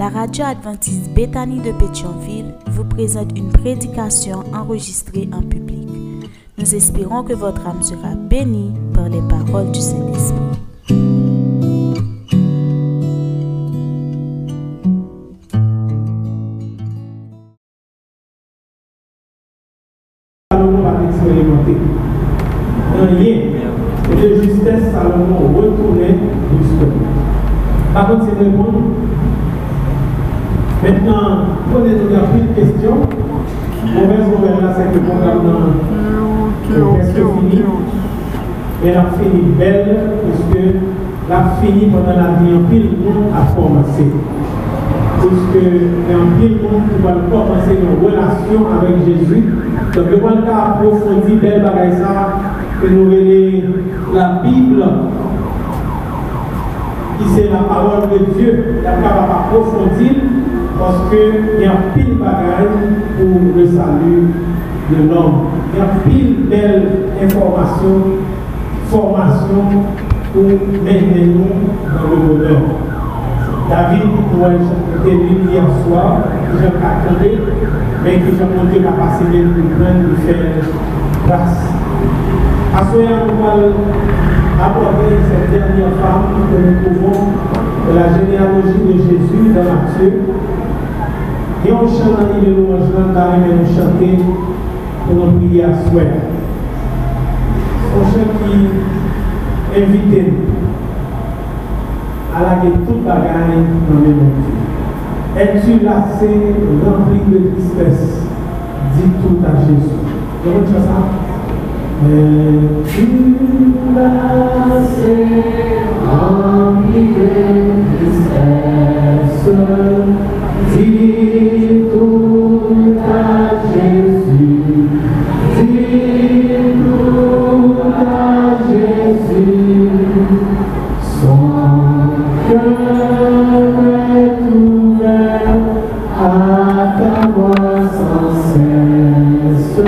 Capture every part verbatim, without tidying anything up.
La radio adventiste Béthanie de Pétionville vous présente une prédication enregistrée en public. Nous espérons que votre âme sera bénie par les paroles du Saint-Esprit. Salomon va expérimenter. Rien. Et de justesse, Salomon retournait justement. Par contre, c'est répondre. Maintenant, prenez-nous la petite question. Mauvaise nouvelle là, c'est que le programme est presque fini. Mais la fini belle, puisque la fini pendant la vie en pile monde a commencé. Puisque en pile monde qui va commencer une relation avec Jésus. Donc, le monde a approfondi belle bagaille ça, que nous voyons la Bible, qui c'est la parole de Dieu, la capable d'approfondir. Parce qu'il y a pile de bagages pour le salut de l'homme. Il y a pile belles informations, formations pour mener nous dans le bonheur. David, qui était venu hier soir, qui j'ai attendé, mais qui j'ai montré la capacité de prendre de faire grâce. À ce moment, nous allons aborder cette dernière femme que nous trouvons de la généalogie de Jésus dans Matthieu. Et on chante dans l'île de louange, mais nous chanter pour nous prier à souhait. C'est un chant qui invite nous à laguer toute bagaille dans le monde. Es-tu lassé, rempli de tristesse? Dis tout à Jésus. Vous avez ça? Es-tu lassé, rempli de tristesse? Dis tout à Jésus, dis tout à Jésus, son cœur est ouvert à ta voix sans cesse.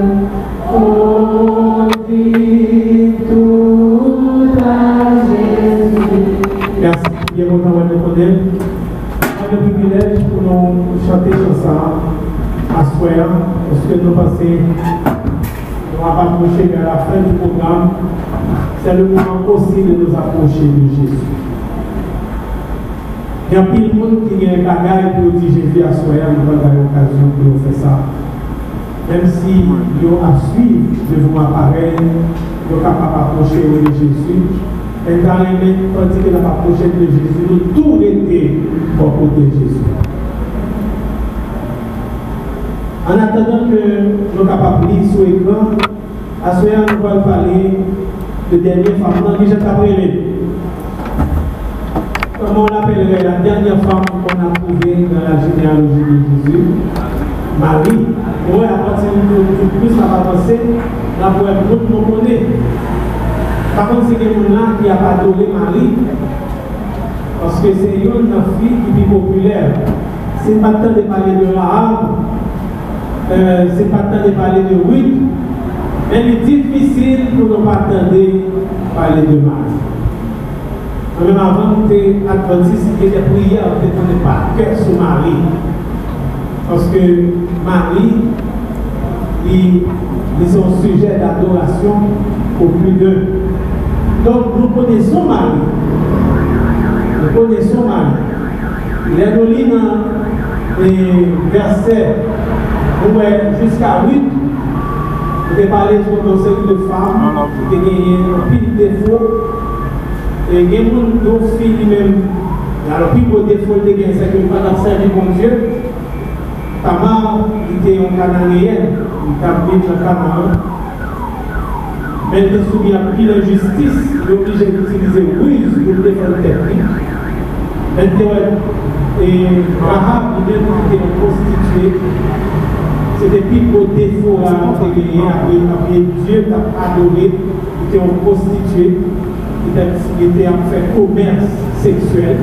Oh, dis tout à Jésus. Merci, bien content de vous connaître. Le privilège pour nous chanter sur ça à soir, parce que nous passons, nous allons approcher vers la fin du programme. C'est le moment aussi de nous approcher de Jésus. Il y a plus de monde qui a un bagage pour dire Jésus à soir, nous allons avoir l'occasion de faire ça. Même si nous à suivre devant l'appareil, nous sommes capables d'approcher de Jésus. Et dans les mêmes, tandis que la prochaine de Jésus, nous tout était pour côté de Jésus. En attendant que nous sommes capables de lire sur l'écran, à ce moment, nous allons parler de dernière femme. Non, déjà t'appelé. Comment on appellerait la dernière femme qu'on a trouvée dans la généalogie de Jésus? Marie. Oui, à partir de plus, ça va avancer. Là, pour être tout le monde connaît. Par contre, c'est quelqu'un qui a adoré Marie, parce que c'est une fille qui est populaire. Ce n'est pas le temps de parler de Rahab, euh, ce n'est pas le temps de parler de Ruth, mais il est difficile pour nous pas attendre de parler de Marie. Même avant que Adventiste qui était prière, on ne pas cœur sur Marie. Parce que Marie, il est son sujet d'adoration au plus d'eux. Donc nous connaissons Marie. Nous connaissons Marie. Il est donné dans les versets jusqu'à huit. Vous avez parlé sur une série de femmes qui ont gagné un pile de défauts. Et il y a deux filles même. Alors, puis pour défaut, c'est que pendant servir mon Dieu, Tamar était un Cananéen, il a pris le Tamar. Mais il est soumis à pile d'injustice, il est obligé d'utiliser ruse pour défendre technique. Et Rahab, il était une prostituée. C'était plus pour défaut là, après Dieu t'a adoré, il était une prostituée, il était en fait commerce sexuel.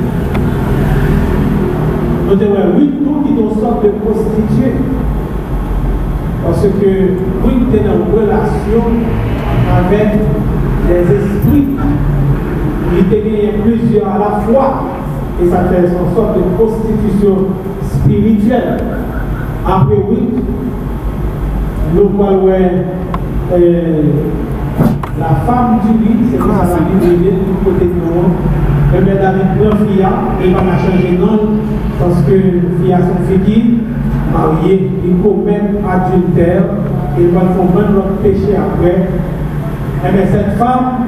Donc, oui, tout qui est une sorte de prostituée. Parce que oui, il était en relation avec les esprits. Il était plusieurs à la fois. et ça fait une sorte de prostitution spirituelle. Après oui, nous voyons euh, la femme du lit, c'est comme ça la Bible dit du côté de nous. Et bien David prend Fia, il va la changer de nom parce que Fia son fille mariée, il commet adultère, il va faire même notre péché après. Et bien cette femme,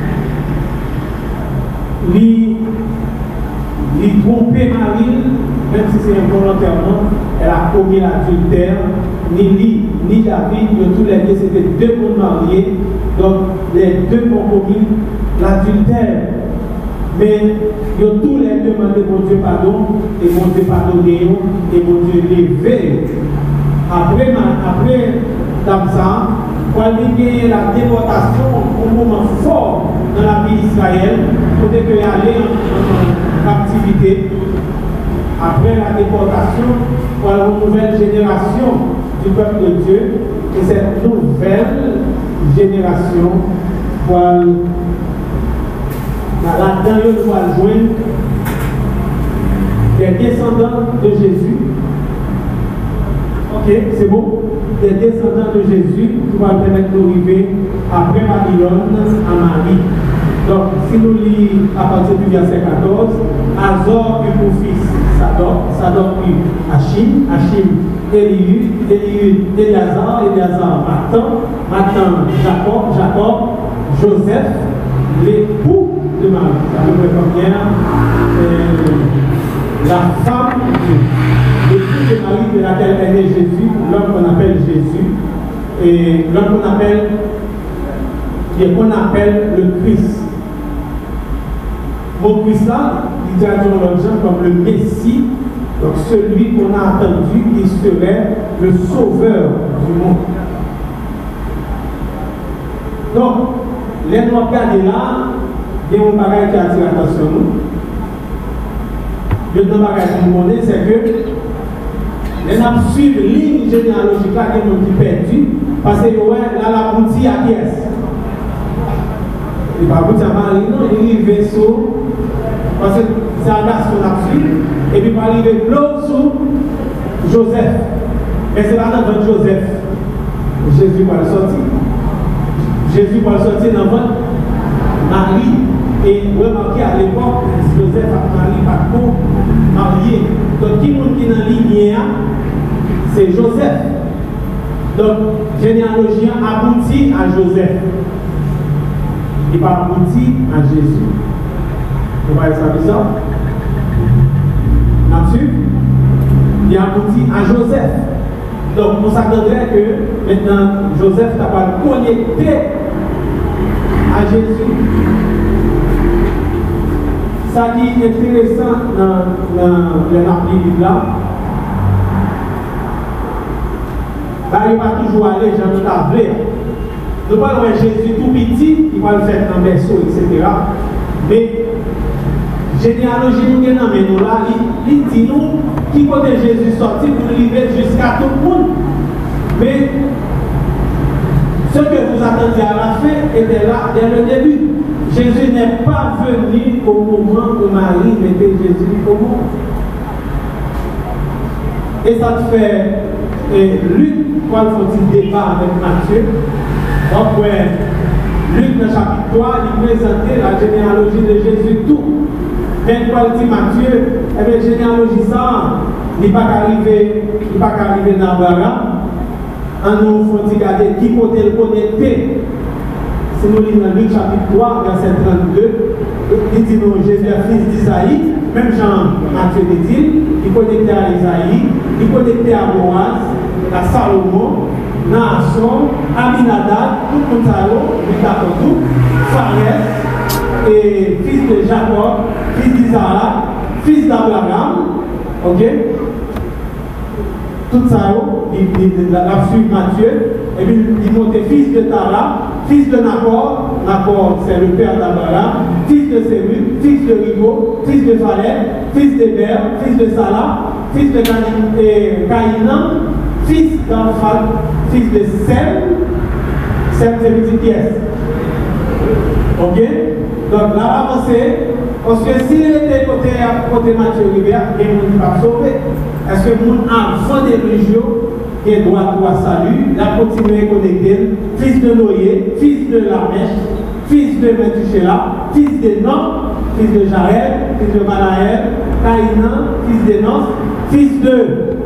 lui, lui tromper Marie, même si c'est involontairement, elle a commis l'adultère. Ni lui, ni David, tous les deux, c'était deux mondes mariés. Donc, les deux ont commis l'adultère. Mais ils ont tous les deux demandé mon Dieu pardon, et mon Dieu pardonné, et mon Dieu levé. Après, après Damsa, quand il y a la déportation, un moment fort dans la vie d'Israël, pour qu'il y aller en, en captivité. Après la déportation, pour une nouvelle génération du peuple de Dieu, et cette nouvelle génération, pour là-dedans, il doit joindre des descendants de Jésus. Ok, c'est bon? Des descendants de Jésus qui vont permettre d'arriver après Babylone à Marie. Donc, si nous lisons à partir du verset quatorze, Azor eut pour fils Sadok, Sadok eut Achim, Achim Eliud, Eliud Eliazar, Eliazar Matan, Matan Jacob, Jacob Joseph, l'époux de Marie. Ça veut dire combien euh, la femme de Dieu. L'époux de Marie de laquelle est né Jésus, l'homme qu'on appelle Jésus, et l'homme qu'on appelle, qu'on appelle le Christ. Mon Christ là, il traduit l'autre gens comme le Messie, donc celui qu'on a attendu qui serait le sauveur du monde. Donc, les noirs regardés là, il y a un bagage qui attire l'attention nous. Le deuxième bagage que nous connaissons, c'est que les gens suivent la ligne généalogique là, qui est perdue, parce que là, la boutique à qui est-ce? Il ne va pas dire Marie, non, il est vaisseau. Parce que c'est un gars qu'on a suivi, et puis il va arriver l'autre sur Joseph. Mais c'est là dans votre Joseph. Jésus va le sortir. Jésus va le sortir dans votre Marie. Et vous remarquez à l'époque, Joseph a Marie pas trop marié. Donc, qui est dans la lignée, c'est Joseph. Donc, généalogie aboutit à Joseph. Il va aboutir à Jésus. Vous voyez ça bizarre? Là-dessus, il aboutit à Joseph. Donc, on s'attendrait que maintenant, Joseph n'a pas connecté à Jésus. Ça qui est intéressant dans, dans l'article là, bah, il va toujours aller dans le tablé. Nous parlons de Jésus tout petit, il va le faire dans le berceau, et cetera. Mais généalogie nous gagne nous là, il dit nous qui côté Jésus sorti pour arriver jusqu'à tout le monde. Mais ce que vous attendiez à la fin était là dès le début. Jésus n'est pas venu au moment où Marie mettait Jésus au monde. Et ça te fait et Luc, quoi faut-il débat avec Matthieu? Donc, ouais, Luc, dans le chapitre trois, il présentait la généalogie de Jésus tout. Mais quand il dit Matthieu, eh bien, généalogie ça, il n'est pas arrivé dans Abraham. En nous, il faut regarder qui côté le connecté. Si nous lisons Luc chapitre trois, verset trente-deux, il dit nous, Jésus est fils d'Isaïe, même Jean Matthieu dit, il connecté à Isaïe, il connecté à Boaz, à Salomon, Naasson, Aminadab, tout le monde, Mikakotou, Pharès, et fils de Jacob, fils d'Isaac, fils d'Abraham, ok? Tout ça, il a suivi Matthieu, et puis il montait fils de Tara, fils de Nacor, Nacor c'est le père d'Abraham, fils de Sérug, fils de Rigo, fils de Phalène, fils d'Héber, fils de Salah, fils de Caïnan, fils d'Amphal, fils de Sem, Sem c'est une petite pièce. Ok? Donc là, avancé, Parce que s'il était côté, côté Mathieu Rivière, il ne va pas sauver. Est-ce que le monde avant des religions, il doit droit salut, la continuer à connecter, fils de Noé, fils de Lamèche, fils de Methuselah, fils de Noé, fils de Jaël, fils de Malaël, Caïnan, fils d'Enos, fils de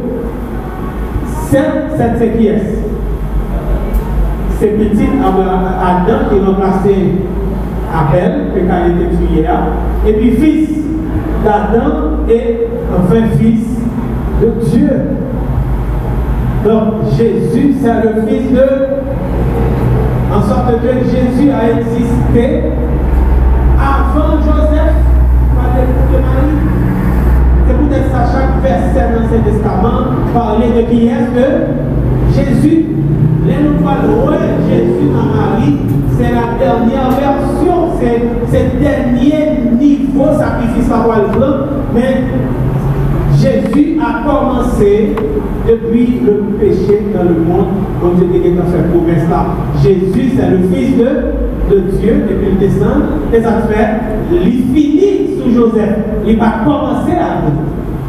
Seth, Seth c'est qui est? C'est petit Adam qui est remplacé Abel, que quand il était tué là, et puis fils d'Adam et enfin fils de Dieu. Donc Jésus c'est le fils de, en sorte que Jésus a existé avant Joseph, pas de Marie. C'est peut-être ça, chaque verset dans l'Ancien Testament parler de qui est de Jésus. Les nous parlons de Jésus dans Marie, c'est la dernière version, c'est le dernier niveau sacrifice par le blanc, mais Jésus a commencé depuis le péché dans le monde, comme je disais dans cette promesse là. Jésus c'est le fils de, de Dieu, et puis il descend, et ça fait, il finit sous Joseph, il va commencer la vie.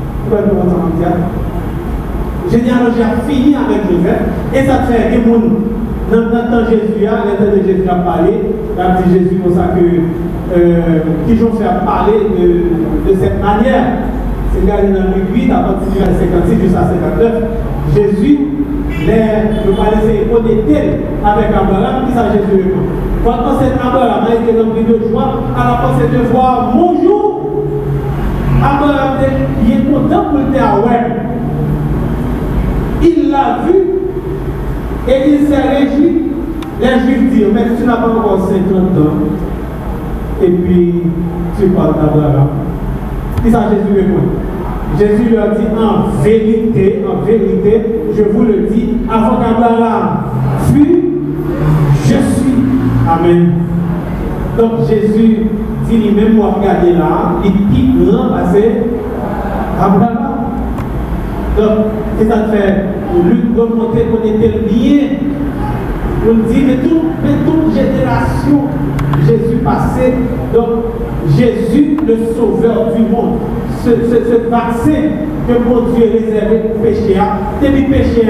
Généalogie a fini avec Joseph, et ça fait que mon dans le temps Jésus, l'inter de Jésus a parlé, là dit Jésus pour ça que euh, qui vont faire parler de, de cette manière. C'est regardé dans Luc huit, à partir du verset cinquante-six jusqu'à cinquante-neuf, Jésus, le palais connecté avec Abraham, qui ça Jésus répond. Quand cet Abraham a été rempli de joie, à la pensée de voir mon jour, Abraham il est content pour le terre. Il l'a vu et il s'est réjoui. Les Juifs disent, mais tu n'as pas encore cinquante ans, et puis tu parles d'Abraham. Qui ça Jésus répond? Jésus leur dit en vérité, en vérité, je vous le dis, avant qu'Abraham fût, je suis. Amen. Donc Jésus dit lui-même, moi regardez là, il dit grand parce que Abraham. Donc, c'est ça fait, Luc remonter qu'on était lié. On dit, mais, tout, mais toute génération, Jésus passé, donc Jésus, le sauveur du monde, ce, ce, ce vaccin que mon Dieu réservé pour péché, depuis péché,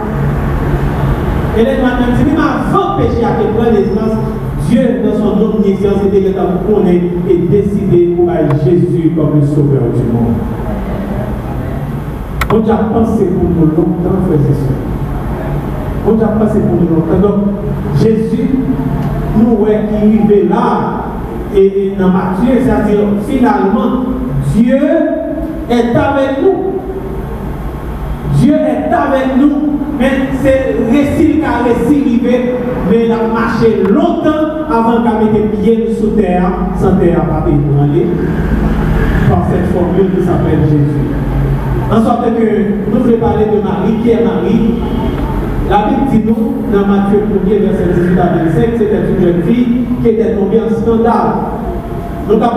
et les maintenant dit, même avant péché, qui prend naissance, Dieu, dans son omniscience, était là pour qu'on ait et décidé pour Jésus comme le sauveur du monde. On a pensé pour nous longtemps, frères et sœurs. On a pensé pour nous longtemps. Donc, Jésus, nous, ouais, qui arrive là, et dans Matthieu, c'est-à-dire, finalement, Dieu est avec nous. Dieu est avec nous. Mais c'est récit qu'a récit arrivé, mais il a marché longtemps avant qu'à mettre pied sous terre, sans terre pas ébranler, par cette formule qui s'appelle Jésus. En sorte que nous voulons parler de Marie, qui est Marie. La Bible dit nous, dans Matthieu premier, verset dix-huit à vingt-cinq, c'était une jeune fille qui était tombée en scandale. Nous ne pouvons pas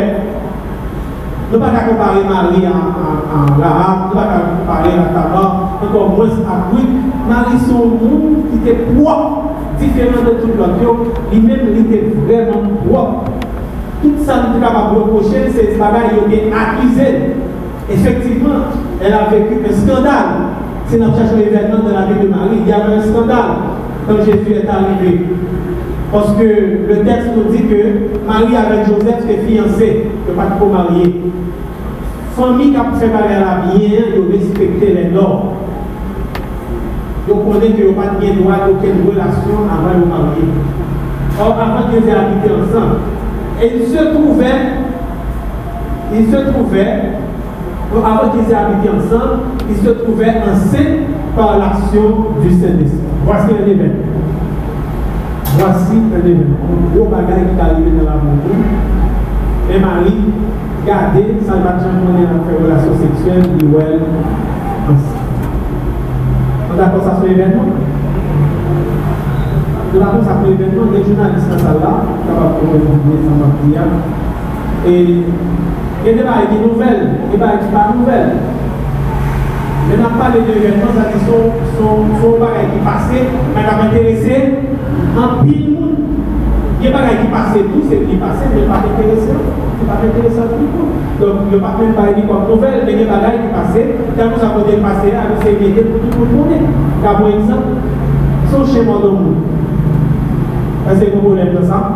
comparer Marie en, en, en l'arabe, nous ne pouvons pas comparer la Tamar, encore moins à Brut. Marie, son monde qui était propre, différent de tout l'autre, lui-même, il était vraiment propre. Tout ça, nous ne pouvons pas reprocher, c'est ce bagage qui a été accusé. Effectivement, elle a vécu un scandale. Si nous cherchons l'événement de la vie de Marie, il y avait un scandale quand Jésus est arrivé. Parce que le texte nous dit que Marie avec Joseph est fiancée, que pas trop mariée. Famille qui a fait parler à la bien, de respecter les normes. Donc on connaît qu'il n'y a pas de bien droit d'aucune relation avant de marier. Or, avant qu'ils aient habité ensemble, et ils se trouvaient, ils se trouvaient, avant qu'ils aient habité ensemble, ils se trouvaient enceints par l'action du Saint-Esprit. Voici un événement. Voici un événement. Un gros bagage qui est arrivé dans la maison. Et Marie, gardez, ça va jamais faire une relation sexuelle, du well, ensemble. On est d'accord, ça c'est l'événement. On est d'accord, ça c'est l'événement. Des journalistes dans ça là, capables de revenir sans martyr. Et il y a des bails qui nouvelles, des bails qui pas nouvelles. Mais on n'a pas les deux événements, ça dit sont son bails qui passent, mais qui m'intéressé en pile monde. Il Il y a des choses qui passent tout, c'est qui passe, mais pas intéressant. C'est pas intéressant du tout. Donc, il n'y a pas même pas une comme nouvelle, mais il y a des choses qui passent. Quand nous avons dépassé, nous sommes aidés pour tout le monde. Car par exemple, son schéma de monde. Est-ce que vous voulez de ça?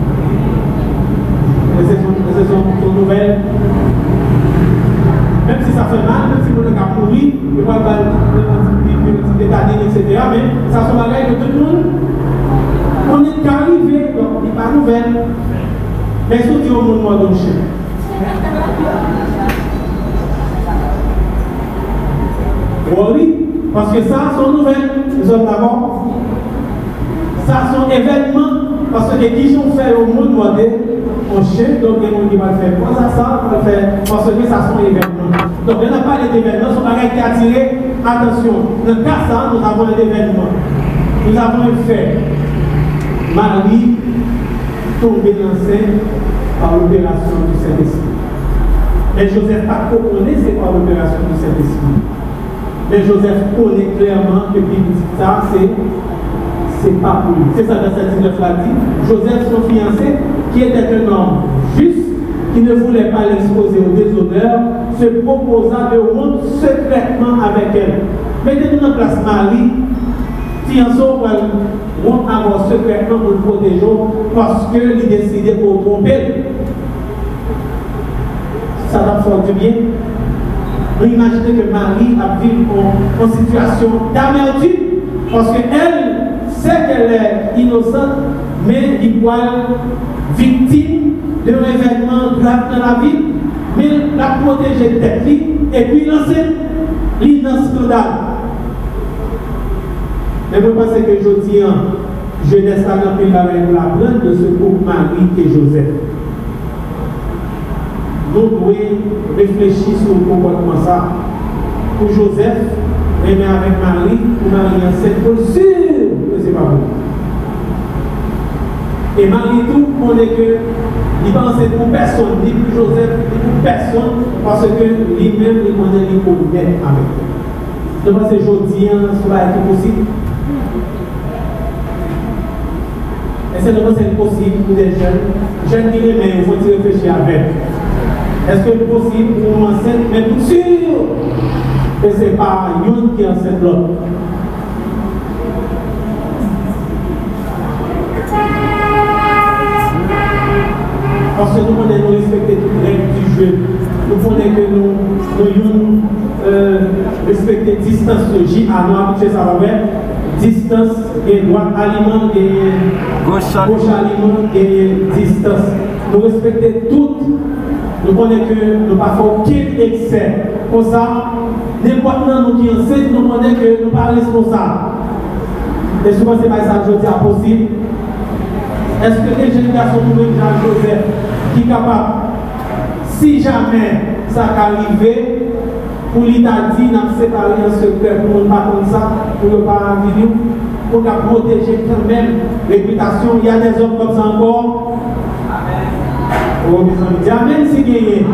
C'est son nouvelle. Même si ça fait mal, même si vous avez mouru, il va y avoir des états, et cetera. Mais ça se bagaille de tout le monde. On est arrivé, donc il n'est pas nouvelle. Mais surtout au monde mort de chien. Oui, parce que ça, sont nouvelles. Nous sommes d'abord. Ça, sont événements. Parce que qui sont faits au monde moderne, on chien, donc il y a des gens qui vont faire quoi ça, ça, on va faire, parce que ça sont événements. Donc il n'y a pas d'événements, ce sont des qui attirent attention. Dans le cas ça, nous avons un événement. Nous avons un fait. Marie tombée enceinte par l'opération du Saint-Esprit. Mais Joseph n'a pas compris c'est quoi l'opération du Saint-Esprit. Mais Joseph connaît clairement que ça, c'est c'est pas pour lui. C'est ça que verset dix-neuf l'a dit. Joseph, son fiancé, qui était un homme juste, qui ne voulait pas l'exposer au déshonneur, se proposa de rompre secrètement avec elle. Mettez-nous en place Marie, fiancé pour rompre avant secrètement pour le protéger, parce qu'il décidait pour tromper. Ça va faire du bien. Vous imaginez que Marie a vécu en, en situation d'amertume, parce qu'elle sait qu'elle est innocente, mais il doit être victime d'un événement grave dans la vie, mais la protéger de tête, et puis lancer l'immense scandale. Mais vous pensez que je dis, jeunesse a rempli la prendre de ce couple Marie et Joseph. Nous devons réfléchir sur le comportement ça. Pour Joseph, et bien avec Marie, pour Marie enceinte, pour sûr que ce n'est pas bon. Et Marie tout, on est que, il pense pour personne, ni pour Joseph, ni pour personne, parce que lui-même, il connaît les problèmes avec. Donc, c'est aujourd'hui, ce va être possible. Et c'est possible pour des jeunes. Jeunes qui les mais il faut réfléchir avec. Est-ce que c'est possible pour enceinte, mais pour sûr que ce n'est pas une qui enseigne l'autre. Parce que nous connaissons respecter toutes les règles du jeu. Nous connaissons que nous devons euh, respecter la distance de J à nous habituer ça va faire. Distance et droite aliment et gauche aliment et distance. Nous respectons toutes. Nous connaissons que nous ne pas aucun excès. Pour ça, n'importe nous qui enseigne, nous connaissons que nous ne sommes pas responsables. Et souvent, c'est pas ça que je dis à possible. Est-ce que les générations de Jean-Joseph qui est capable, si jamais ça arrive, pour l'Italie, nous avons séparé un secret pour ne pas comme ça, pour ne pas vivre, pour protéger quand même la réputation. Il y a des hommes comme ça encore. Oh, mes amis, dis Amen si gagné.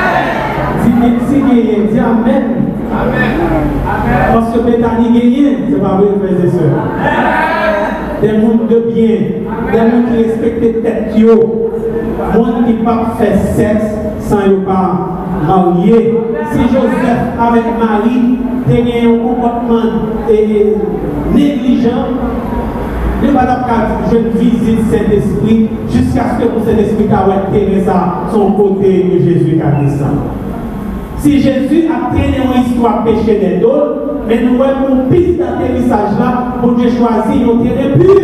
Si gagné, dis Amen. Parce que Bethany gagné, c'est pas vrai, frères et sœurs. Des gens de bien, des gens qui respectent les têtes, des gens qui ne pas faire sexe sans ne pas marier. Si Joseph avec Marie tenait un comportement négligent, ne va pas je visite Saint-Esprit jusqu'à ce que Saint-Esprit ait Teresa son côté de Jésus qui descend. Si Jésus a traîné une histoire péché des autres, mais nous avons une piste d'atterrissage là pour Dieu choisir un terrain pur.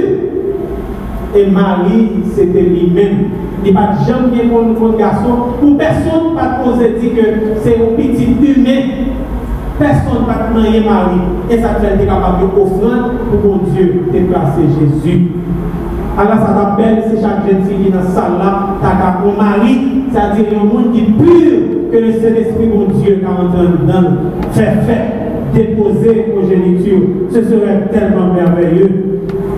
Et Marie, c'était lui-même. Il n'y a pas de gens qui ont pour un garçon. Pour personne ne peut poser dire que c'est un petit humain. Personne ne peut marier Marie. Et ça fait être capable d'offrir pour mon Dieu déplacer Jésus. Alors ça t'appelle, c'est chaque jeune fille qui est dans la salle là, t'as mon mari, c'est-à-dire un monde qui est pur que le Saint-Esprit, mon Dieu, qui est en train de faire faire, déposer progéniture. Ce serait tellement merveilleux.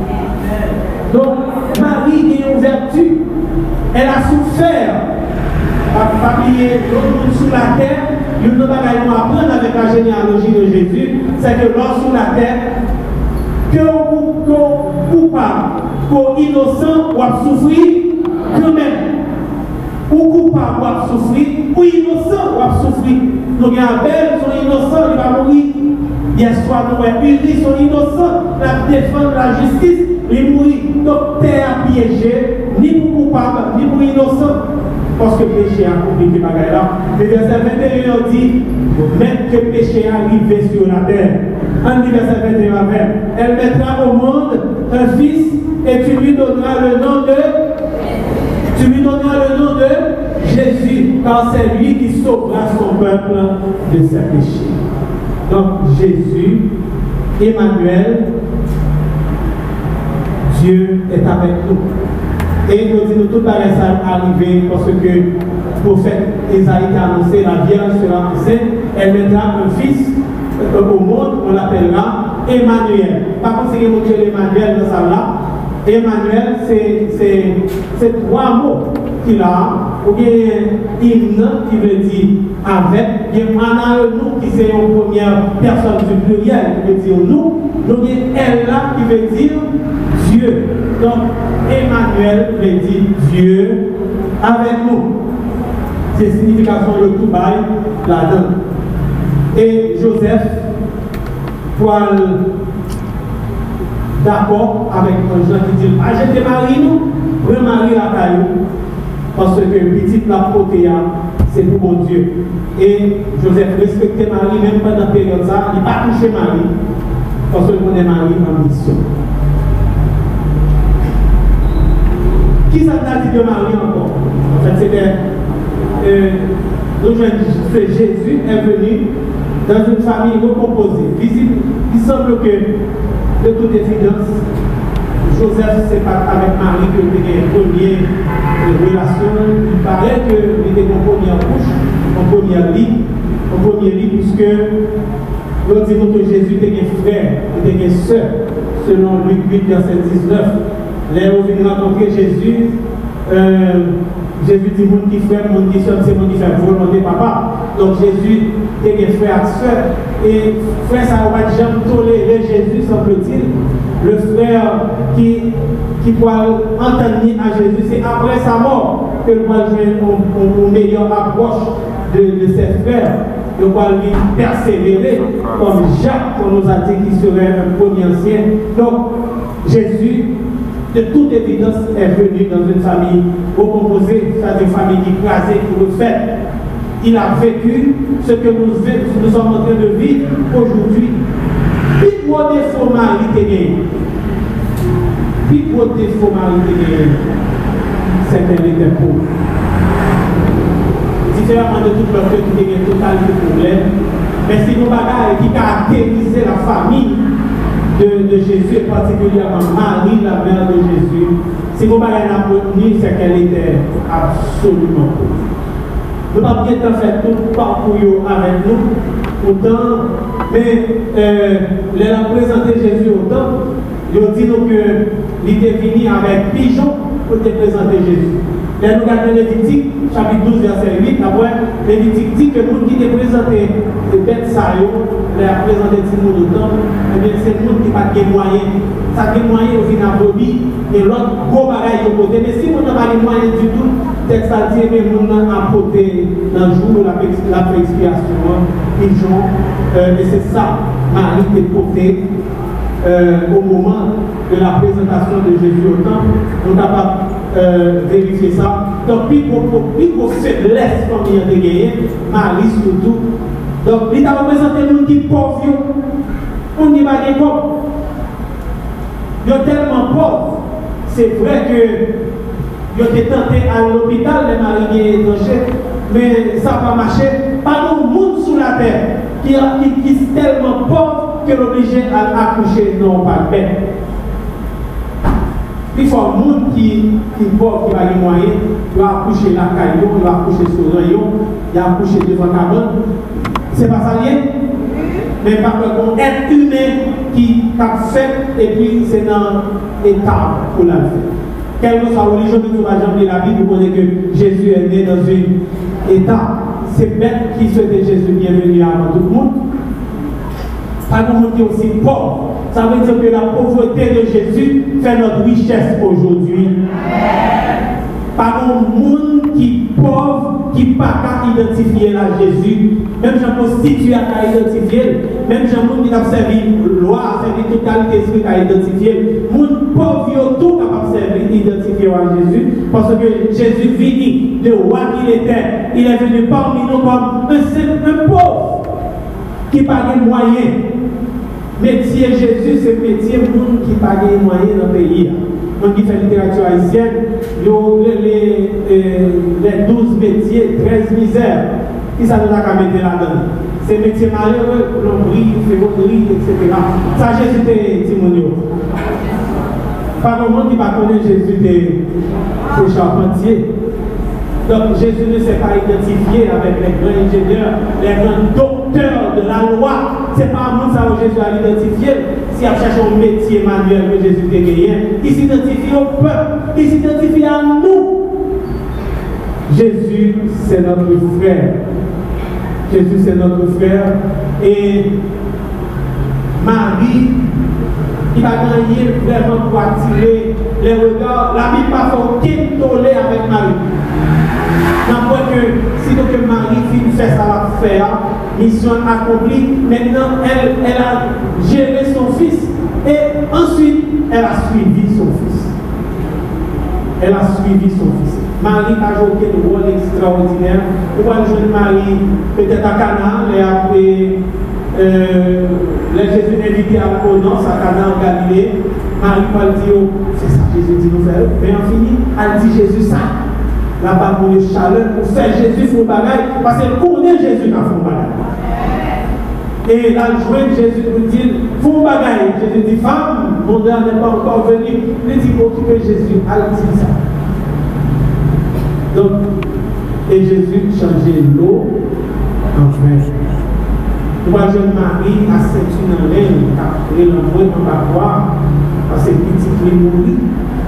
Donc, Marie est une vertu. Elle a souffert. Pas oublier l'autre monde sous la terre. Une autre bagaille qu'on apprend avec la généalogie de Jésus, c'est que l'homme sous la terre, que on coupable Pour innocent, ou à souffrir, quand même. Ou coupable, ou à souffrir, ou innocent, ou à souffrir. Nous avons Abel, son innocent, il va mourir. Hier soir, nous avons Uri, son innocent, la défense de la justice, il mourit. Donc, terre piégée, ni pour coupable, ni pour innocent. Parce que le péché a compliqué bagaille là. Le verset vingt et un dit, même que le péché arrive sur la terre. En verset vingt et un, elle mettra au monde un fils et tu lui donneras le nom de tu lui donneras le nom de Jésus, car c'est lui qui sauvera son peuple de ses péchés. Donc Jésus, Emmanuel, Dieu est avec nous. Et nous disons tout à l'heure arrivé parce que le prophète Isaïe a annoncé la Vierge sera enceinte, elle mettra un fils au monde, on l'appellera Emmanuel. Par contre, c'est mon Dieu Emmanuel dans ça là. Emmanuel, c'est trois mots qu'il a. Ou bien hymne qui veut dire avec. Il y a nous qui c'est une première personne du pluriel qui veut dire nous. Donc il y a elle là qui veut dire Dieu. Donc Emmanuel veut dire Dieu avec nous. C'est la signification de tout bail là-dedans. Et Joseph, pour d'accord avec un gens qui dit ah, je te marie nous, remarie la caillou, parce que petit la protéa, c'est pour mon Dieu. Et Joseph respectait Marie, même pendant la période ça, il n'a pas touché Marie, parce qu'on est marié en mission. Qui ça t'a dit de Marie encore? En fait, c'était. Euh, Jésus est venu dans une famille recomposée. Visible, il semble que, de toute évidence, Joseph, c'est pas avec Marie que il a une première relation. Il paraît qu'il était en première couche, en première lit, en premier lit, puisque nous disons que Jésus était un frère, il était une soeur, selon Luc huit, verset dix-neuf. Là, on vient rencontrer Jésus. Euh, Jésus dit mon petit frère, mon petit soeur, c'est mon petit frère, volonté papa. Donc Jésus était un frère et soeur. Et frère, ça va jamais tolérer Jésus, semble-t-il. Le frère qui, qui pourra entendre à Jésus, c'est après sa mort que nous allons jouer une meilleure approche de, de ses frères. Nous allons lui persévérer, comme Jacques, qu'on nous a dit qu'il serait un premier ancien. Donc, Jésus, de toute évidence, est venu dans une famille recomposée, c'est-à-dire une famille écrasée, qui refait. Il a vécu ce que nous, nous sommes en train de vivre aujourd'hui. Puis pour défaut mari gagné. Puis pour défaut mari gagné. C'est qu'elle était pauvre. Différemment de tout le peuple qui a total de problème. Mais si nous bagages qui caractérisent la famille de, de Jésus, et particulièrement Marie, la mère de Jésus, si nous bagages n'a retenu, c'est qu'elle était absolument pauvre. Nous n'avons pas bien fait tout parcours avec nous, autant, mais euh, les a présenté Jésus autant, ils ont dit nous qu'il était venu avec pigeon pour te présenter Jésus. Là, nous regardons Lévitique, chapitre douze, verset huit, après, Lévitique dit que le monde qui te présenté les bêtes ça, les a présenté tout le monde autant, eh bien c'est le monde qui n'a pas de moyens. Ça a des moyens au final brebis, et l'autre gros bagage au côté. Mais si on n'a pas de moyens du tout, texte a dit, mais on a apporté dans le jour de la expiation, pigeon, euh, et c'est ça, Marie est portée euh, au moment de la présentation de Jésus au temple. On n'a pas euh, vérifié ça. Donc, puis pour, pour, puis pour faiblesse comme il y a des gagné, Marie surtout. Donc, il a représenté nous qui pauvres, on n'y va pas comme. Ils sont tellement pauvres. C'est vrai que ils ont été tentés à l'hôpital, les mariniers étrangers, mais ça n'a pas marché. Pas nous, monde sous la terre, qui, qui, qui est tellement pauvre que l'obligé à accoucher, non pas de bête. Il faut un monde qui est pauvre, qui a les moyens, il va accoucher la caillou, il va accoucher sur le rayon, il va accoucher devant la cabane. C'est pas ça rien? Mais par contre, un être humain qui a fait et puis c'est dans l'état pour la faire. Quelle que soit la religion que nous avons de la Bible, vous connaissez que Jésus est né dans un état. C'est bête qui souhaitait Jésus bienvenue avant tout le monde. Pas de monde qui est aussi pauvre. Ça veut dire que la pauvreté de Jésus fait notre richesse aujourd'hui. Par un monde qui est pauvre, qui n'a pas qu'à identifier là Jésus, même gens constitués à identifier, même gens qui ont servi loi, servi toute qualité esprit à identifier, les pauvres ont tout capable de servir, identifier à Jésus, parce que Jésus vit de roi qu'il était, il est venu parmi nous comme un simple pauvre qui n'a pas de moyens. Métier Jésus, c'est métier monde qui n'a pas de moyens dans le pays. On qui fait littérature haïtienne, les, les douze métiers, treize misères, qui ça nous a qu'à mettre là-dedans. Ces métiers malheureux, plomberie, ferronnerie, et cetera. Ça, Jésus était Timonio. Pas le monde qui va connaître Jésus des charpentiers. Donc Jésus ne s'est pas identifié avec les grands ingénieurs, les grands docteurs de la loi. Ce n'est pas un monde ça où Jésus a identifié. Si on cherche un métier manuel que Jésus a gagné, il s'identifie au peuple, il s'identifie à nous. Jésus, c'est notre frère. Jésus, c'est notre frère. Et Marie, il va gagner vraiment pour attirer les regards. La Bible n'a pas aucun tollé avec Marie. N'importe que si donc Marie fait ça va faire, mission accomplie, maintenant elle, elle a géré son fils et ensuite elle a suivi son fils. Elle a suivi son fils. Marie a joué un rôle extraordinaire. Vous voyez le jeune Marie, peut-être à Cana, et après euh, les Jésus invité à la noces à Cana en Galilée. Marie va dire, c'est ça que Jésus dit nous faire. Mais en fini, elle dit Jésus ça. Là-bas pour le chaleur, pour faire Jésus font bagaille, parce qu'elle connaît Jésus dans son bagaille. Et là, joint Jésus pour dire, font bagaille. Jésus dit, femme, mon Dieu n'est pas encore venu. Il dit, occuper Jésus, elle dit ça. Donc, et Jésus changeait l'eau en vin. Moi, jeune Marie, à ceinture en laine, après l'envoi en bavoir, parce que petit qui mourit.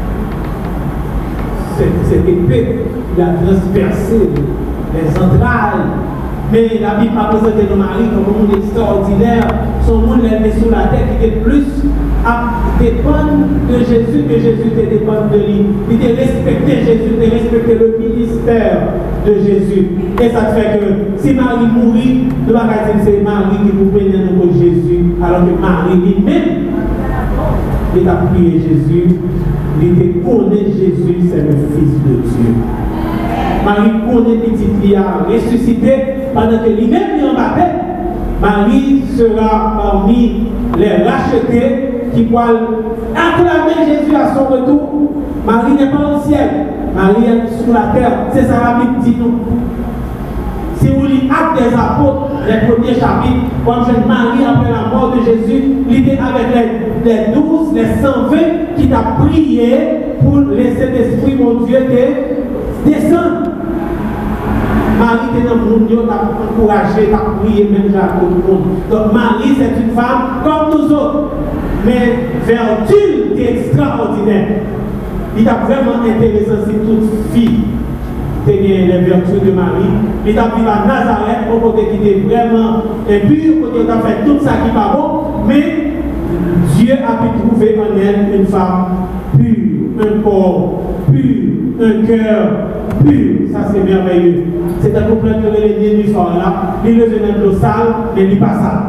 Cette épée, il a transpercé les entrailles. Mais la Bible a présenté nos maris comme un monde extraordinaire. Son monde est mis sur la terre qui était plus à dépendre de Jésus que Jésus te dépend de lui. Il te respecté Jésus, il te respecté le ministère de Jésus. Et ça fait que si Marie mourit, nous allons dire que c'est Marie qui vous prenait nous pour Jésus, alors que Marie lui-même, il a prié Jésus. Il connaît Jésus, c'est le Fils de Dieu. Marie connaît petit fille à ressuscité pendant que lui-même est en baptême. Marie sera parmi les rachetés qui pourront acclamer Jésus à son retour. Marie n'est pas au ciel, Marie est sur la terre. C'est ça la Bible dit nous. Si vous lisez Actes des Apôtres, les premiers chapitres, comme jeune Marie après la mort de Jésus, l'idée avec les, les douze, les cent vingt qui t'a prié pour laisser l'Esprit, mon Dieu, te descendre. Marie était dans le monde, t'a encouragé, t'a prié, même à tout le monde. Donc Marie, c'est une femme comme nous autres, mais vertu extraordinaire. Il a vraiment intéressant si toute fille les vertus de Marie. Il a pris à Nazareth, au côté qui était vraiment impur, côté qui a fait tout ça qui va bon, mais Dieu a pu trouver en elle une femme pure, un corps pur, un cœur pur. Ça c'est merveilleux. C'est un couple que les du soir là, il levé dans l'eau sale, mais il pas sale.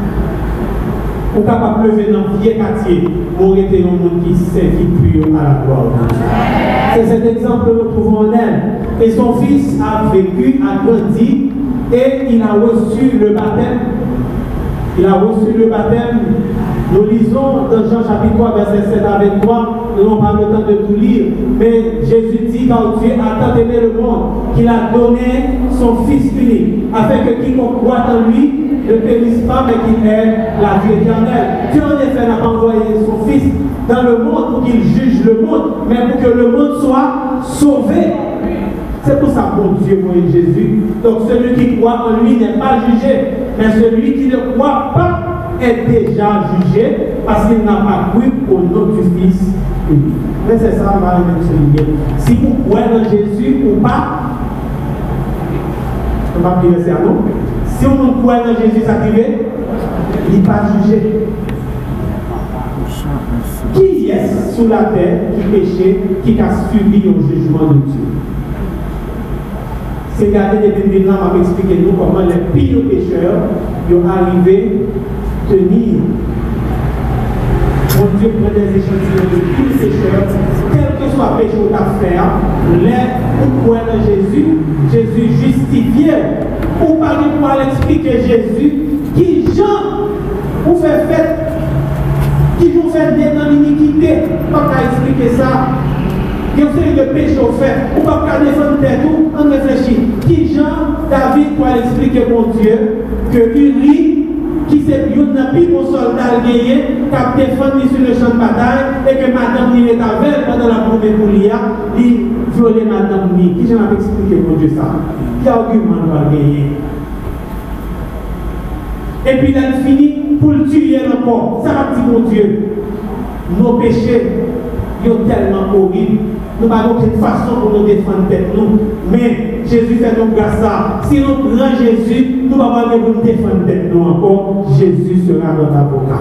Ou capable de lever dans le vieux quartier, pour être un monde qui sait qui pur à la gloire de Dieu. C'est cet exemple que nous trouvons en elle. Et son fils a vécu, a grandi, et il a reçu le baptême. Il a reçu le baptême. Nous lisons dans Jean chapitre trois, verset sept à vingt-trois, nous n'avons pas le temps de tout lire, mais Jésus dit quand Dieu a tant aimé le monde, qu'il a donné son Fils unique, afin que quiconque croit en lui ne périsse pas, mais qu'il ait la vie éternelle. Dieu en effet n'a pas envoyé son Fils dans le monde pour qu'il juge le monde, mais pour que le monde soit sauvé. C'est pour ça que Dieu voyait Jésus. Donc celui qui croit en lui n'est pas jugé, mais celui qui ne croit pas est déjà jugé parce qu'il n'a pas cru au nom du Fils unique. Mais c'est ça, on va même souligner. Si vous croyez en Jésus ou pas, on va prier c'est à nous. Si on croit en Jésus, ça arrive, il n'est pas jugé. Qui est sur la terre qui péchait, qui a subi le jugement de Dieu? C'est garder des Bibles là, va expliquer nous comment les pires pécheurs ont arrivé à tenir. Mon Dieu prend des échantillons de tous les pécheurs, quel que soit le péché ou ta faire, l'aide ou croire en Jésus, Jésus justifié. Ou par pour expliquer Jésus, qui Jean vous fait fait, qui vous fait naître dans l'iniquité, pas qu'à expliquer ça. Il y a une de péché au fait, ou pas qu'à défendre tête tout, on réfléchit. Qui Jean, David pour expliquer mon Dieu, que Uri, qui s'est plus bon soldat gagné, qui a défendu sur le champ de bataille, et que madame il est avec pendant la première poulia, il violait madame ni. Qui j'en ai expliqué pour Dieu ça? Quel argument doit gagner? Et puis il a fini pour le tuer encore. Ça va dire mon Dieu, nos péchés, ils sont tellement horribles. Nous n'avons aucune façon pour nous défendre tête nous. Mais Jésus fait nous grâce ça. Si nous prenons Jésus, nous n'avons pas pour nous défendre tête nous encore. Jésus sera notre avocat.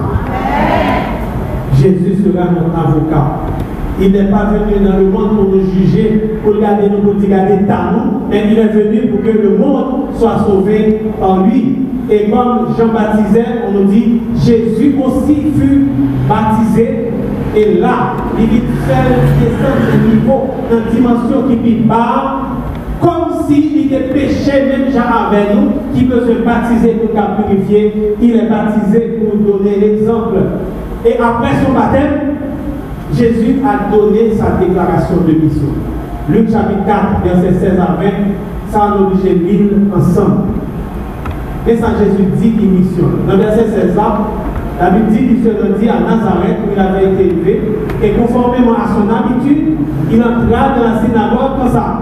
Jésus sera notre avocat. Il n'est pas venu dans le monde pour nous juger, pour regarder nous, pour regarder nous, mais il est venu pour que le monde soit sauvé par lui. Et comme Jean baptisait, on nous dit, Jésus aussi fut baptisé. Et là, il fait descendre le niveau, une dimension qui vit bas, comme s'il était péché même déjà avec nous, qui peut se baptiser pour nous purifier. Il est baptisé pour nous donner l'exemple. Et après son baptême, Jésus a donné sa déclaration de mission. Luc chapitre quatre, verset seize à vingt, ça on oblige de lire ensemble. Et ça Jésus dit qu'il missionne. Dans le verset seize, la Bible dit qu'il se rendit à Nazareth où il avait été élevé, et conformément à son habitude, il entra dans la synagogue comme ça.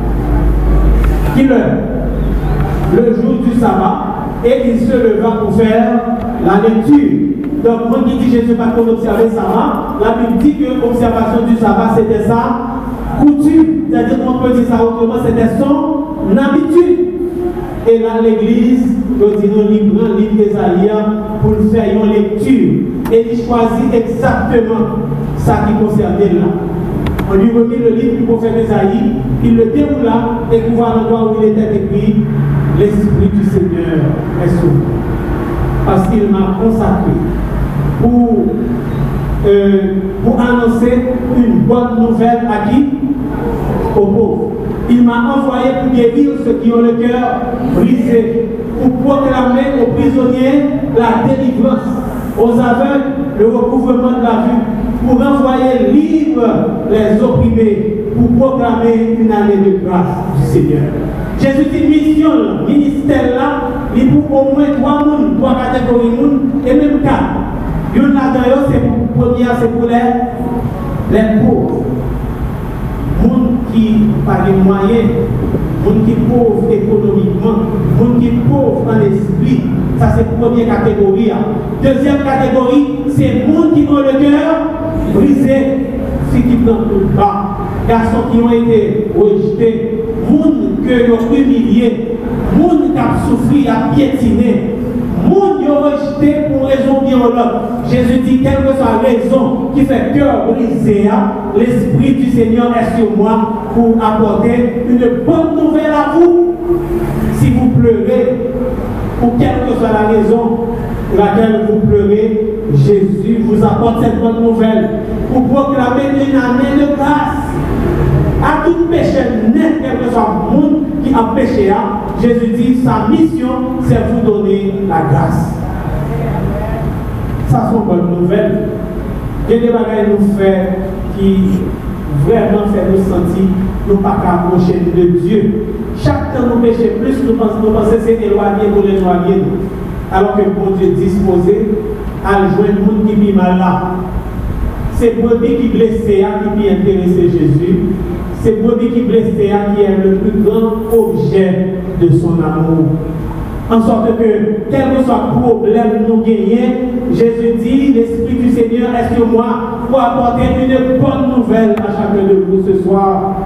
Qu'il heure? Le jour du sabbat, et il se leva pour faire la lecture. Donc, quand il dit Jésus pas qu'on observer le sabbat, la Bible dit que l'observation du sabbat c'était ça, coutume, c'est-à-dire qu'on peut dire ça autrement, c'était son habitude. Et là, l'église, nous dit nous livrons le livre d'Ésaïe pour faire une lecture. Et il choisit exactement ça qui concernait là. On lui remet le livre du prophète Ésaïe, il le déroule là, et pour voir l'endroit où il était écrit, l'Esprit du Seigneur est sur moi. Parce qu'il m'a consacré pour, euh, pour annoncer une bonne nouvelle à qui? Aux pauvres. Il m'a envoyé pour guérir ceux qui ont le cœur brisé, pour proclamer aux prisonniers la délivrance, aux aveugles le recouvrement de la vue, pour envoyer libres les opprimés, pour proclamer une année de grâce du Seigneur. Jésus dit mission, ministère là, il pour au moins trois mondes, trois catégories de monde, et même quatre. Une là-dedans, c'est pour première, c'est pour les, les pauvres. Monde qui n'a pas de moyens, monde qui est pauvre économiquement, monde qui est pauvre en esprit, ça c'est la première catégorie. Deuxième catégorie, c'est monde qui ont le cœur brisé, ceux qui prennent le bas, garçons qui ont été rejetés, monde qui ont humilié, monde qui a souffert, qui a piétiné. Monde qui ont rejeté pour raison bien ou l'autre. Jésus dit, quelle que soit la raison qui fait cœur brisé, l'Esprit du Seigneur est sur moi pour apporter une bonne nouvelle à vous. Si vous pleurez, pour quelle que soit la raison pour laquelle vous pleurez, Jésus vous apporte cette bonne nouvelle pour proclamer une année de grâce. À tout péché net, quel que soit le monde qui a péché, Jésus dit sa mission, c'est vous donner la grâce. Ça, c'est une bonne nouvelle. Il y a des bagages nous faire qui vraiment fait nous sentir nous pas approcher de Dieu. Chaque temps nous péchons plus, nous pensons que c'est éloigné pour l'éloigner. Alors que bon Dieu disposé à joindre le monde qui vit mal là. C'est brebis qui blessé, qui vient intéresser Jésus. C'est brebis qui blessé qui est le plus grand objet de son amour. En sorte que, quel que soit le problème nous gagnons, Jésus dit, l'Esprit du Seigneur est sur moi pour apporter une bonne nouvelle à chacun de vous ce soir.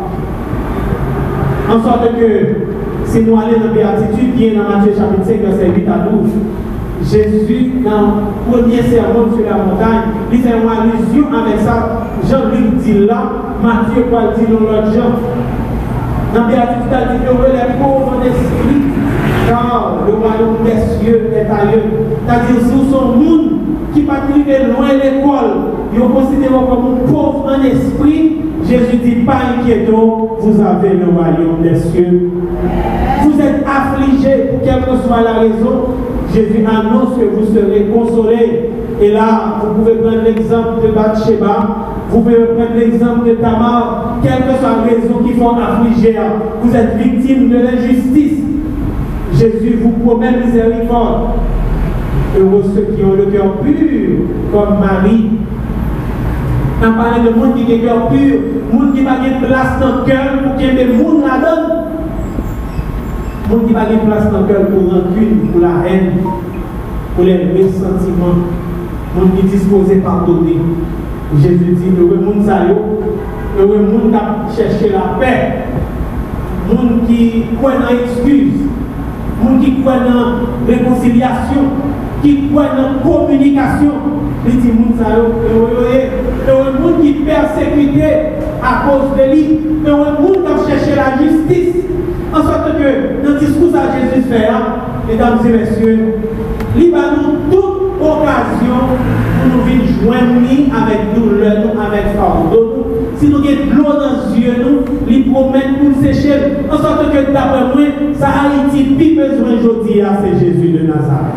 En sorte que, si nous allons dans la béatitude, bien dans Matthieu chapitre cinq, verset huit à douze, Jésus, dans le premier sermon sur la montagne, il fait une allusion avec ça. Jean-Luc dit là, Matthieu va dire dans l'autre Jean. Dans la Béatitude, il dit que les pauvres en esprit, car le royaume des cieux est ailleurs. C'est-à-dire, si vous sont monde qui pas loin de l'école, ils sont considérés comme pauvres en esprit. Jésus dit, pas inquiétons, vous avez le royaume des cieux. Vous êtes affligés, pour quelle que soit la raison, Jésus annonce que vous serez consolés. Et là, vous pouvez prendre l'exemple de Bathsheba, vous pouvez prendre l'exemple de Tamar, quelle que soit la raison qui font affliger, vous êtes victime de l'injustice. Jésus vous promet miséricorde. Heureux ceux qui ont le cœur pur, comme Marie. On parle de monde qui a le cœur pur, monde qui n'a pas de place dans le cœur pour qu'il y ait des gens là-dedans. Monde qui n'a pas de place dans le cœur pour rancune, pour la haine, pour les ressentiments. Monde qui est disposé à pardonner. Jésus dit, heureux monde ça yo, heureux monde qui cherche la paix, monde qui croit dans l'excuse, monde qui croit dans réconciliation, qui croit dans communication. Il dit, monde ça yo, heureux monde qui est persécuté à cause de lui, heureux monde qui cherche la justice. En sorte que dans le discours à Jésus fait, mesdames et messieurs, il va nous toute occasion pour nous venir joindre avec douleur, avec fardeau. Si nous avons de l'eau dans les yeux, nous, il promet nous sécher. En sorte que d'après moi, ça Haïti, plus besoin aujourd'hui, c'est Jésus de Nazareth.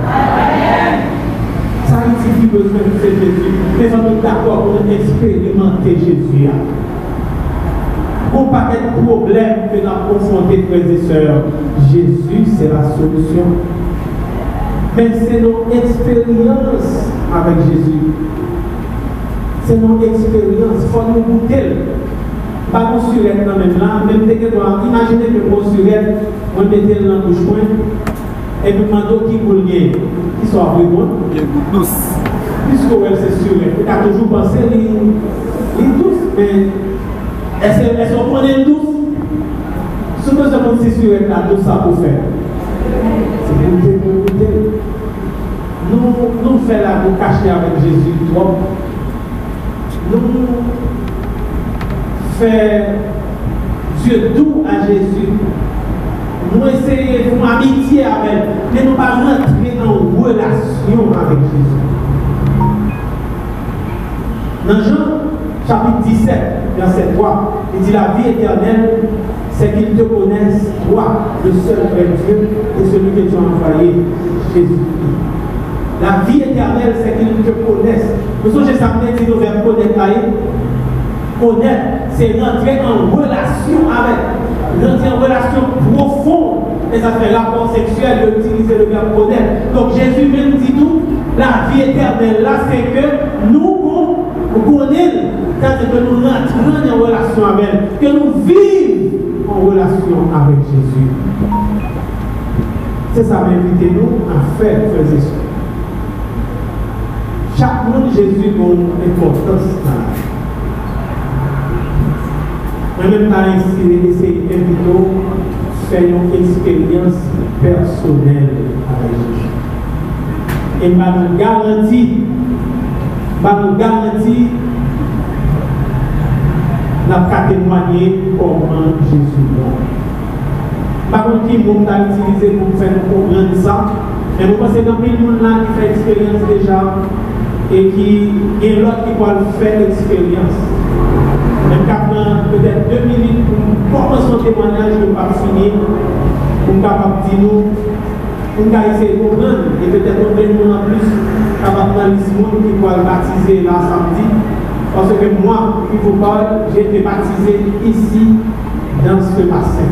Ça Haïti, plus besoin de Jésus. Mais nous sommes d'accord pour expérimenter Jésus. Pour pas de problème que nous avons confronté, frères et sœurs, Jésus, c'est la solution. Mais c'est notre expérience avec Jésus. C'est notre expérience. Il faut nous goûter. Pas mon surette dans même là. Même dès que nous imaginez que mon surette, on mettait dans la bouche point. Et puis, demandons qui vous le gagne. Qui soit vraiment. Il est douce. Puisque elle c'est surette. Tu as toujours pensé qu'il est douce. Mais est-ce qu'on est douce? Ce que je pense, c'est surette là, tout ça pour faire. C'est pour goûter, pour goûter. Nous, nous faisons la nous cacher avec Jésus trop. Nous faisons Dieu doux à Jésus. Nous essayons de faire amitié avec, mais nous ne pas rentrer en relation avec Jésus. Dans Jean chapitre dix-sept, verset trois, il dit la vie éternelle, c'est qu'ils te connaissent, toi, le seul vrai Dieu, et celui que tu as envoyé, Jésus. La vie éternelle, c'est qu'ils te connaissent. Nous sommes chez Samedi, dit nous vers connaître. Connaître, c'est rentrer en relation avec, rentrer en relation profonde. Et ça fait rapport sexuel d'utiliser le verbe connaître. Donc Jésus même dit tout, la vie éternelle, là, c'est que nous connaissons, c'est-à-dire que nous rentrons en relation avec elle, que nous vivons en relation avec Jésus. C'est ça, invitez nous à faire, frères et sœurs. Chaque monde, Jésus a une importance. En même temps, essayer d'inviter à faire une expérience personnelle avec Jésus. Et je nous garantis, je nous garantis, nous avons témoigné comment Jésus est. Par contre, qui nous a utilisé pour faire comprendre ça, mais vous pensez que le monde là qui fait expérience déjà et qui est l'autre qui peut faire l'expérience. Même peut-être deux minutes pour commencer son témoignage, je ne vais pas finir, pour nous capable de dire nous, pour nous essayer de comprendre, et peut-être on peut en plus capable dans ce monde qui peut le baptiser là samedi. Parce que moi, qui vous parle, j'ai été baptisé ici, dans ce bassin.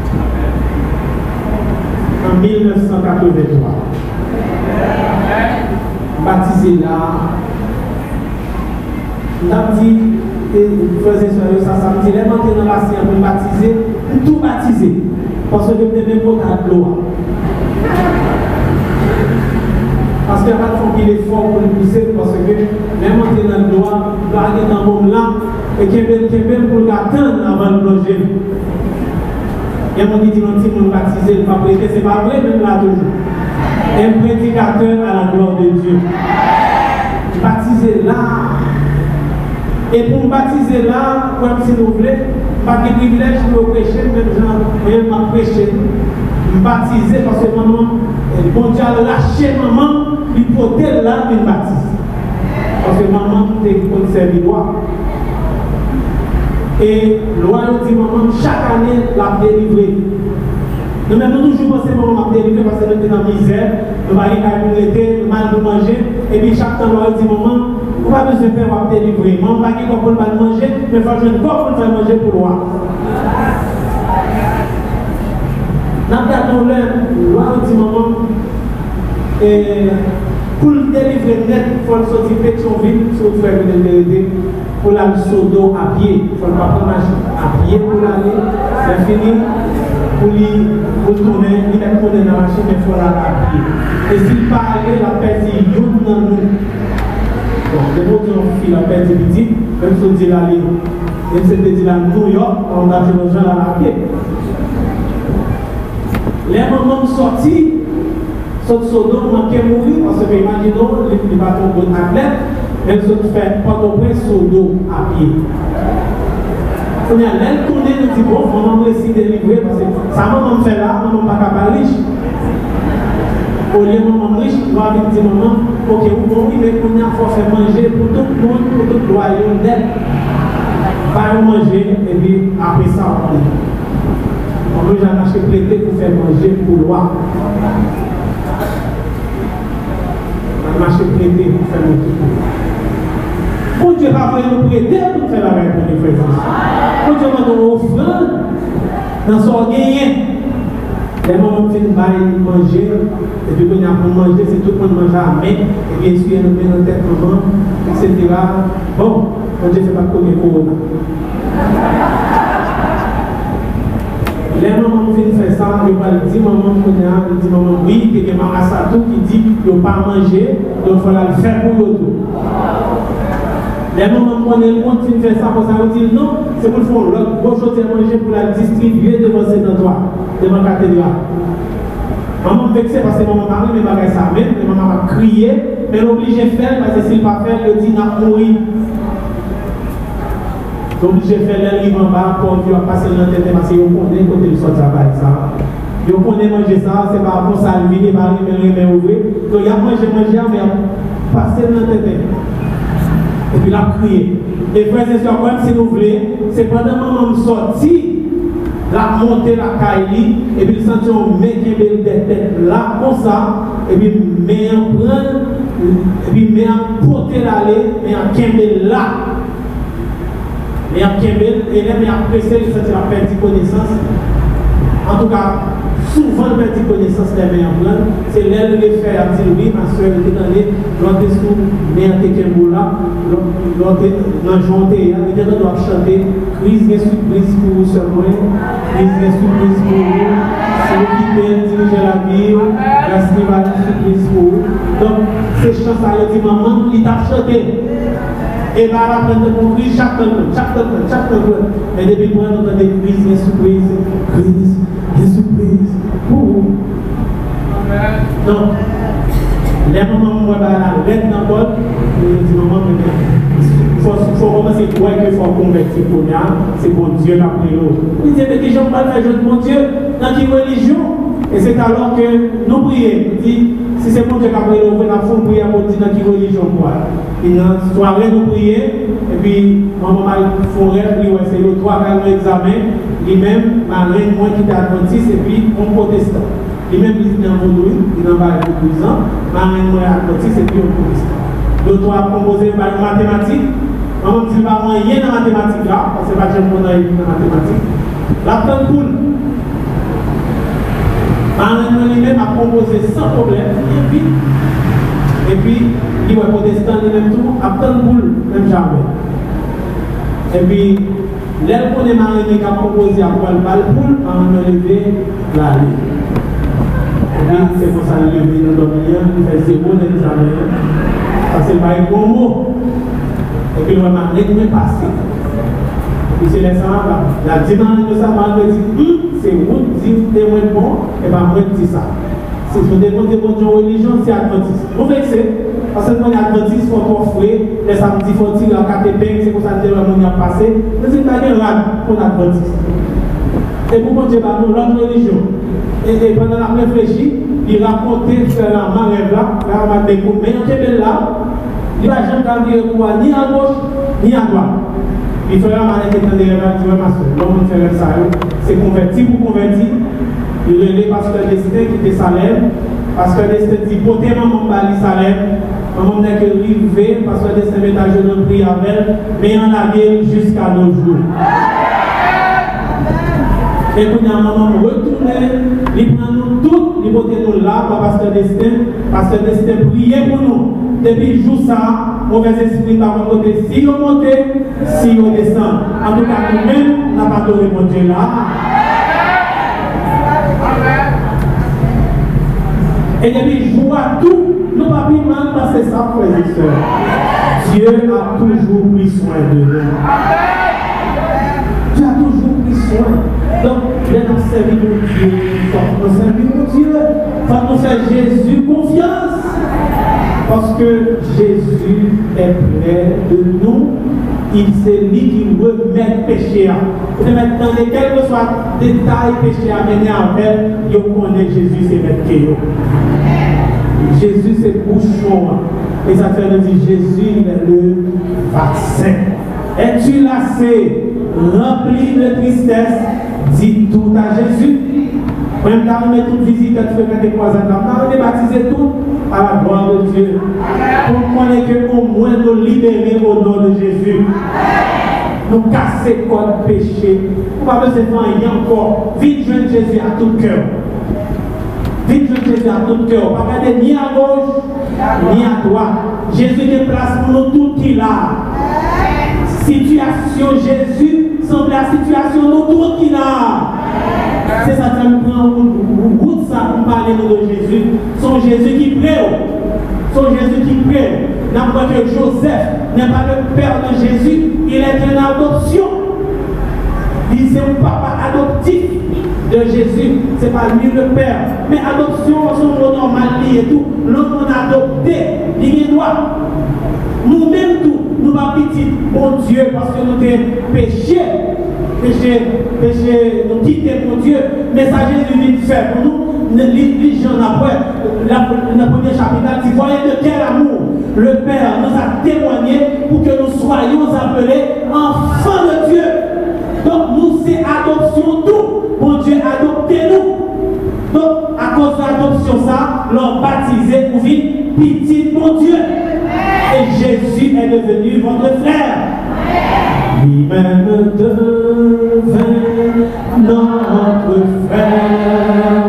En mille neuf cent quatre-vingt-trois. Baptisé là. On a dit, et vous faisiez ça samedi, les monter dans la bassin pour baptiser, tout baptiser. Parce que je ne même pas de l'eau. Parce qu'il y a pas de fond qui est fort pour le pousser, parce que même monter dans le doigt, il va aller dans le monde là, et qu'il y a même pour l'attendre avant de plonger. Il y a des gens qui disent que nous baptiser, le pas prêter, c'est pas vrai, même là toujours. Un prédicateur à la gloire de Dieu. Baptisé là. Et pour me baptiser là, comme si vous voulez, pas de privilège pour prêcher, même gens, même ma prêcher. Me baptiser parce que maman, bon Dieu a lâché maman, il faut là, il me baptise. Parce que maman, t'es conservé loi. Et loi dit maman, chaque année, la délivré. Nous même toujours pensé maman m'a délivré parce que nous sommes dans la misère, nous allons nous l'été, nous allons manger, et puis chaque temps, loi dit maman, vous n'avez pas besoin de faire délivrer. Maman, pas qu'il faut pas manger, mais il faut que je ne faire manger pour loi. Nous avons loi dit maman, et pour le délivrer net, il faut sortir de Pétionville, sur le frère de vérité, pour aller sur dos à pied. Il faut pas prendre à pied pour aller, c'est fini. Pour lui tourner, il est tourné dans la machine, mais il faut aller à pied. Et s'il pas aller, la perte, il y a dans nous. Bon, les autres ont fait la perte petit, même si on dit la ligne. Même si on dit la New York, on a fait nos gens à la pied. Les moments sortis, sortent Sodome, manquaient mourir, parce que imaginons, les bâtons de athlètes, elles ont fait pas de près Sodome à pied. On a l'aile tournée, nous dit bon, maman me laisse délivrer, parce que ça maman me fait là, maman pas capable riche. Au lieu de maman riche, on va dire maman, ok, vous pouvez, mais on a faut faire manger pour tout le monde, pour tout le royaume d'aide. Pas manger, et puis après ça, on va on peut jamais acheter prêter pour faire manger pour le roi. On va acheter prêter pour faire manger pour le roi. Pour Dieu va nous prêter pour faire la même pour les frères. Pour Dieu va nous offrir dans son gagné. Les moments où on manger, et puis quand on a pour manger, c'est tout le monde mange à main, et bien sûr, on met dans tête maman, et cetera. Bon, on Dieu ne fait pas comme Corona. Les mamans qui font ça, ils vont dire maman, ils disent maman, oui, il y a maman Assatou qui dit qu'ils n'ont pas mangé, donc il faut le faire pour l'autre. Les mamans qui font ça, pour ça, ils disent non, c'est pour le fond, l'autre, bon chose à manger pour la distribuer devant cet endroit, devant la cathédrale. Maman me vexée parce que maman parle, mais pas ça même, mais maman va crier, mais l'obligé de faire, parce que s'il ne pas faire, il dit n'a pas mourir. Donc j'ai fait l'élève en bas pour qu'il va passer dans la tête parce que vous connaissez quand il sort travail ça. Vous connaissez manger ça, c'est pas pour ça, il vient par lui, mais ouvrir. Donc il a mangé, mangé, mais passer dans la tête. Et puis il a crié. Et frères et sœurs, même si vous voulez, c'est pendant que maman sorti, la montée la caille, et puis il sentit un mec qui est des têtes là, comme ça, et puis mais en prendre, et puis mais en porter l'aller, mais en quimber là. Mais après, et là, mais après, c'est la perte de connaissance. En tout cas, souvent, la perte de connaissance des meilleurs plans, c'est l'aide de faire à dire oui, ma soeur était dans les, l'autre est sous, mais en téquembo là, l'autre est dans le jour, il doit chanter, crise de surprise pour vous seulement, crise de surprise pour vous, c'est vous qui peut diriger la vie, la surprise pour vous. Donc, ces chansons, elle dit, maman, il t'a chanté. Et là, la prendre pour crier chaque temps, chaque temps, chaque temps. Mais depuis moi, nous avons des crises, des surprises, crises, des surprises. Pour vous. Donc, les moments où on va la reine dans le bol, nous disons, maman, il faut commencer à croire qu'il faut convertir pour nous. C'est pour Dieu qui a pris l'eau. Il dit, mais que j'aime pas faire de mon Dieu dans quelle religion? Et c'est alors que nous prions. Il dit, si c'est pour Dieu qui a pris l'eau, il faut prier pour Dieu dans quelle religion quoi. Et dans la soirée, nous prions, et puis, maman m'a fait un rêve, puis c'est le trois quarts examen, lui-même, ma reine, moi qui était adventiste, et puis, mon protestant. Lui-même, il est dans mon douille, il est dans le douze ans, ma reine, moi, adventiste, et puis, mon protestant. Le trois composé par une mathématique, maman me dit, pas rien dans la mathématique là, parce que pas que j'aime dans la mathématique. La pleine poule. Ma reine, lui-même, a composé sans problème, et puis, et puis, il va protestant lui-même tout, à plein de boule, même jamais. Et puis, l'aile qu'on est marié qui a proposé à quoi le balle poule, à en enlever la ligne. Et puis, c'est pour ça qu'il lever dans le domaine, il fait zéro dans l'examen, parce que c'est pas un bon mot. Et puis, le marié qui est passé. Et puis, c'est les gens là, la dynamique de ça, mal me dit, c'est vous, dit, t'es moins bon, et pas moi, dit ça. C'est ce que de religion, c'est adventiste. Vous vexez, parce que quand adventiste, il faut offrir, les samedis, il faut tirer en quatre c'est comme ça que le monde a passé. Mais c'est pas grave pour l'adventiste. Et pour mon Dieu, nous, l'autre religion. Et, et pendant la réfléchie, il racontait faire la marève là, faire la découpe. Mais il était là, il n'a jamais vu ni à gauche, ni à droite. Il fait la marève qui est derrière la dimension. L'homme fait ça, c'est converti pour converti. Il relève parce que le destin qui était Salem, parce que le destin dit, côté maman bali Salem, maman n'est que rivé, parce que le destin met à genoux pris avec, mais en a guerre jusqu'à nos jours. Et puis, nous avons retourné, il prend nous tous, il porte nous là, parce que le destin, parce que le destin priait pour nous. Depuis le jour ça, mauvais esprit par mon côté, si on monte, si on descend. En tout cas, nous-mêmes, nous n'avons pas de remonter là. Et depuis, je vois tout, nous ne pouvons pas mal passer ça, frères et sœurs. Dieu a toujours pris soin de nous. Dieu a toujours pris soin. Donc, il a servi mon Dieu. Il faut nous servir mon Dieu. Il faut nous faire Jésus confiance. Parce que Jésus est près de nous. Il c'est lui qui remet le péché. Et maintenant, quel que soit le détail péché à mener en fait, il connaît Jésus, c'est mettre Kéo. Jésus, c'est bouchon. Et ça fait nous dire Jésus, il est le vaccin. Es-tu lassé, rempli de tristesse? Dis tout à Jésus. Même quand on met toute visite, tu fais des croisades, on est baptisé tout à la gloire de Dieu. Pour connaître qu'au moins nous libérer au nom de Jésus. Nous casser contre le péché. On va besoin de faire encore. Vite jeune Jésus à tout cœur. Vite jeune Jésus à tout cœur. Pas regarder ni à gauche, ni à droite. Jésus déplace pour nous tout qui là. Situation Jésus semble la situation nous tout qui là. C'est ça qui nous prend une route ça pour parler de Jésus. Son Jésus qui prie. Son Jésus qui prie. N'importe que Joseph n'est pas le père de Jésus, il est une adoption. Il c'est un papa adoptif de Jésus. Ce n'est pas lui le père. Mais adoption, son mot normal et tout. L'homme on adopté, il est droit. Nous-mêmes tout, nous pas petit, bon Dieu, parce que nous sommes péchés. Péché, péché, nous quitter mon Dieu, mais ça Jésus vient faire pour nous. Les gens après, le premier chapitre dit voyez de quel amour le Père nous a témoigné pour que nous soyons appelés enfants de Dieu. Donc nous c'est adoption tout. Mon Dieu adopté nous. Donc à cause de l'adoption ça, l'on baptisé pour vivre petit mon Dieu. Et Jésus est devenu votre frère. Lui-même devint notre frère,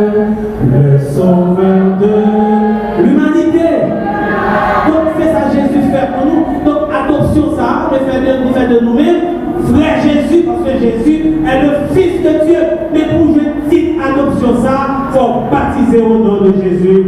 le sauveur de l'humanité. Donc c'est ça Jésus fait pour nous. Donc adoption ça, on fait de, fait de nous-mêmes, frère Jésus, parce que Jésus est le Fils de Dieu. Mais pour une petite adoption ça, il faut baptiser au nom de Jésus.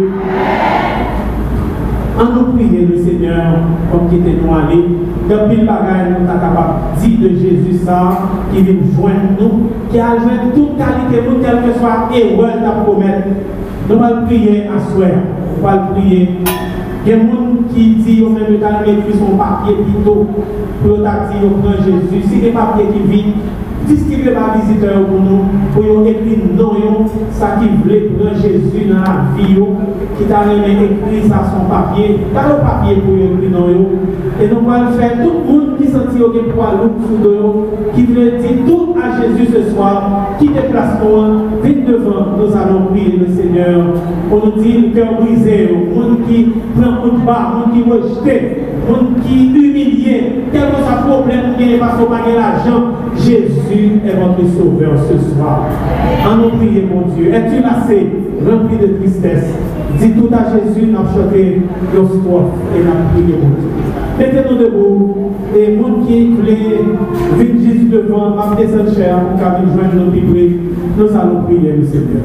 En nous prier le Seigneur, comme qui était nous allé, depuis le bagage, nous sommes capables de dire de Jésus ça, qui vient joindre nous, qui a joint toute qualité, nous, quel que soit erreur à promettre. Nous allons prier à soi, nous allons prier. Il y a des gens qui disent, on même dans l'église, son papier plutôt, pour dire, on prend Jésus. Si les papiers qui viennent, distribuez par visiteur pour nous, pour écrire non, ça qui voulait prendre Jésus dans la vie, qui t'a écrit ça son papier, t'as le papier pour écrire non. Et nous allons faire tout le monde qui sentit qu'il pour aller sous de qui veut dire tout à Jésus ce soir, qui déplace nous, vite devant, nous allons prier le Seigneur, pour nous dire le cœur brisé, le monde qui prend coup de bas, le monde qui rejeté, le monde qui humilié, quel que soit le problème, qui n'est pas sur l'argent, Jésus est votre sauveur ce soir. En nous prier, mon Dieu. Es-tu lassé, rempli de tristesse? Dis tout à Jésus, nous avons chanté nos strophes et nous avons prié, mon Dieu. Mettez-nous debout et monde qui voulait vite Jésus devant, ma descendre cher, pour qu'il vienne joindre nos prières. Nous allons prier le Seigneur.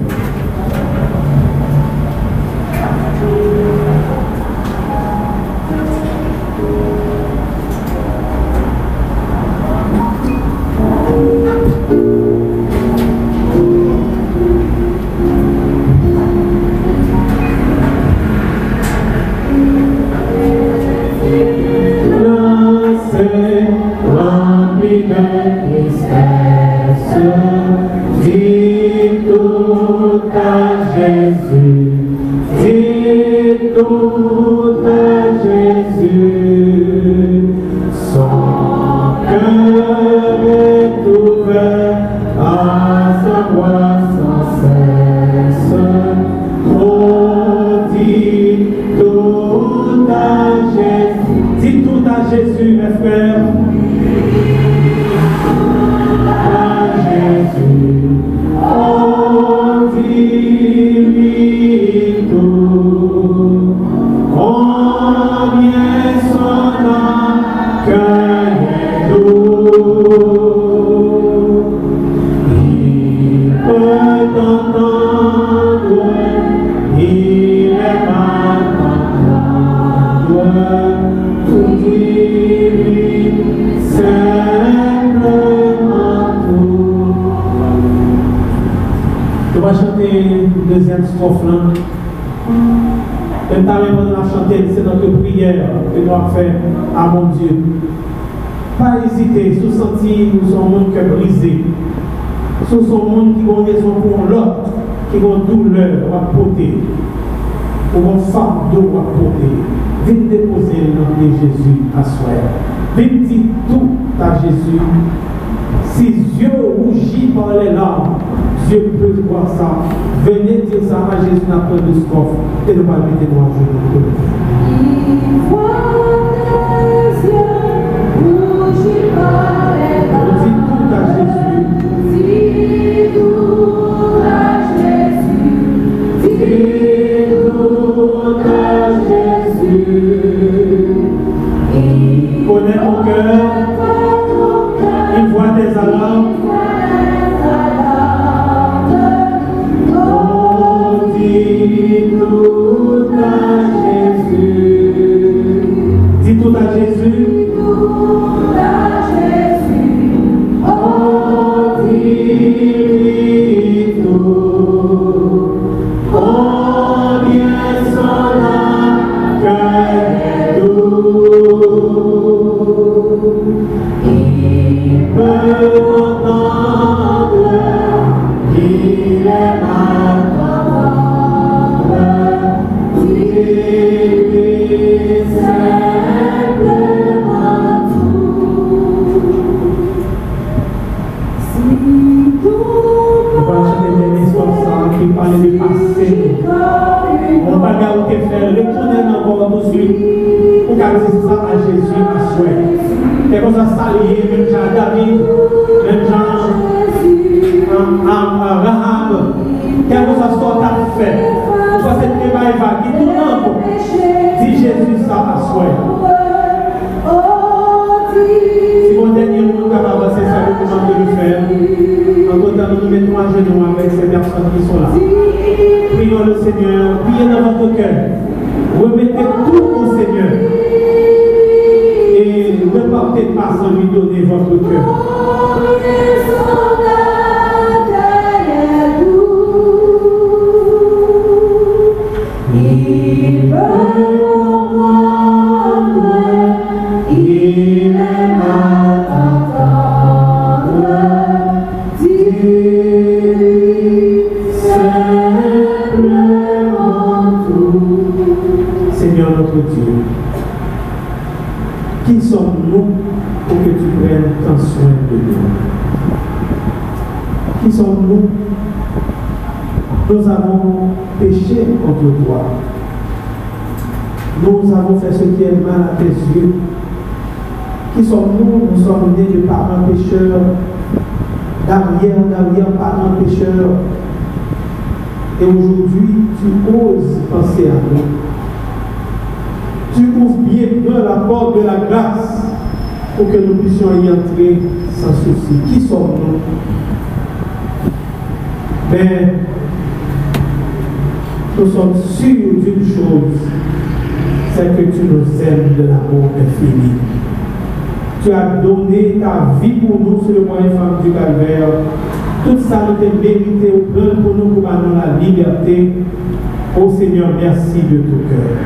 cesse. Dis tout à Jésus, dis tout à Jésus. Son cœur est ouvert à sa voix sans cesse. Oh, dis tout à Jésus. Dis tout à Jésus, mes frères. À Jésus. Oh, dis-lui tout. Combien son cœur est doux. Il peut t'entendre, il est mal entendre. Tout dis-lui simplement tout. On va chanter une deuxième strophe là. Même temps, même on a chanté, c'est notre prière que nous avons fait à mon Dieu. Pas hésiter, sous sentir nous sommes monde qui est brisé. Sous son monde qui a une raison pour l'autre, qui a une douleur à porter, ou une fardeau à porter. Viens déposer le nom de Jésus à soi. Viens dire tout à Jésus. Si Dieu rougit par les larmes, Dieu peut voir ça. Venez dire ça à Jésus dans notre discours et ne pas mettre nous à genoux. Il voit les yeux rougis par les larmes. On dit tout à Jésus. Dis tout à Jésus. Dis tout à Jésus. Il connaît ton cœur. Il voit tes alarmes. Oh, dis tout à Jésus. Dis tout à Jésus. Tout à Jésus. Oh, dis tout. Combien son cœur est doux. Il peut entendre, il est mal entendre. Dis-lui simplement tout. Si tout On va chanter des histoires qui parlent du passé. On va garder faire retourner encore tout de suite pour garder ça à Jésus à soi. Et comme ça, ça lié, même Jean David, même Jean Rahab, quelle que soit ta fait, soit cette débat qui tourne encore. Dis Jésus ça à soi. Si mon dernier mot capable de c'est ça que vous demandez de faire, en tout temps, nous nous mettons à genoux avec ces personnes qui sont là. Prions le Seigneur, priez dans votre cœur. Remettez tout au Seigneur. Et ne partez pas sans lui donner votre cœur. Il veut comprendre, il aime entendre. Dis simplement tout. Seigneur notre Dieu, qui sommes-nous pour que tu prennes tant soin de nous? Qui sommes-nous? Nous avons péché contre toi. Nous avons fait ce qui est mal à tes yeux. Qui sommes-nous? Nous sommes nés de parents pécheurs, d'arrière, d'arrière-parents pécheurs. Et aujourd'hui, tu oses penser à nous. Tu ouvres bien bien la porte de la grâce pour que nous puissions y entrer sans souci. Qui sommes-nous? Mais nous sommes sûrs d'une chose, c'est que tu nous aimes de l'amour infini. Tu as donné ta vie pour nous sur le moyen femme du calvaire. Tout ça nous est mérité au plan pour nous pour nous la liberté. Oh Seigneur, merci de tout cœur.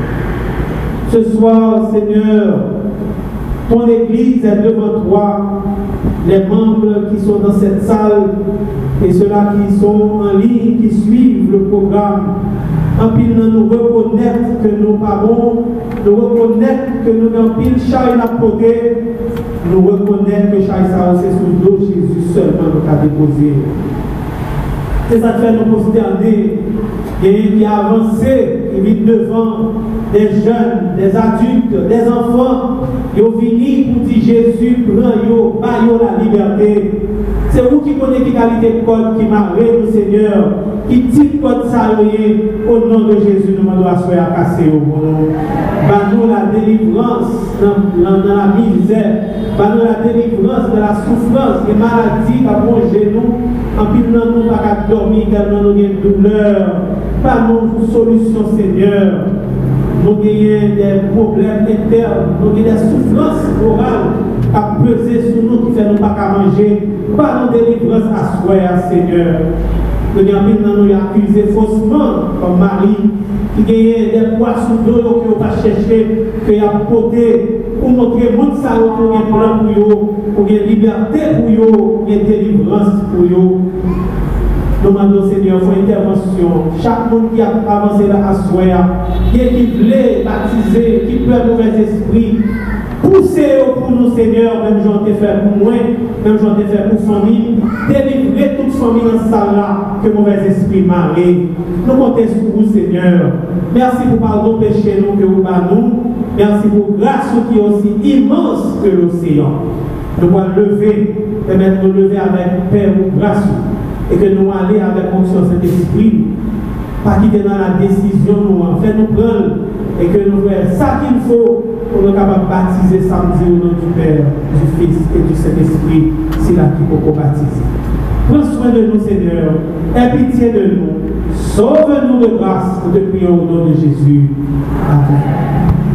Ce soir, Seigneur, ton Église est devant toi les membres qui sont dans cette salle et ceux-là qui sont en ligne, qui suivent le programme. En pile, nous reconnaître que nous parlons, nous reconnaître que nous avons pile chaque à côté, nous reconnaître que chaque ça c'est sous le dos Jésus seulement nous a déposé. C'est ça qui fait nous consterner. Et qui a avancé, qui vit devant des jeunes, des adultes, des enfants, qui ont fini pour dire Jésus, prends yo, pas yo la liberté. C'est vous qui connaissez qui qualité de code qui m'a nous Seigneur, qui type code salarié au nom de Jésus, nous demandons à soi à casser au bon nom. Nous la délivrance dans, dans, dans la misère, nous la délivrance de la souffrance, des maladies qui approchent nous, en plus nous ne pas dormir tellement nous avons une douleur. Pas nos solutions, Seigneur. Nous avons des problèmes internes, nous avons des souffrances morales à peser sur nous qui ne fait nous pas manger. Pas nos délivrances à soi, Seigneur. Nous avons nous accusé faussement comme Marie qui gagne des poissons d'eau qui n'a pas cherché, qui a porté pour montrer monde ça pour un plan pour eux, pour une liberté pour eux, pour une délivrance pour eux. Nous demandons, Seigneur, pour intervention. Chaque monde qui a avancé là à soi, qui voulait baptiser, qui peut être mauvais esprit, poussez pour nous, Seigneur, même j'en ai fait pour moi, même j'en ai fait pour famille, délivrer toute famille dans ce salle-là, que mauvais esprit marée. Nous comptons sur vous, Seigneur. Merci pour pardon péché nous que vous nous. Merci pour grâce qui est aussi immense que l'océan. Nous allons lever, permettre de nous lever avec paix ou grâce. Et que nous allons avec conscience et esprit, pas quitter dans la décision, nous en fait nous prendre et que nous faisons ça qu'il faut pour nous capables de baptiser samedi au nom du Père, du Fils et du Saint-Esprit, c'est là qu'il faut baptiser. Prends soin de nous, Seigneur, aie pitié de nous, sauve-nous de grâce, nous te prions au nom de Jésus. Amen.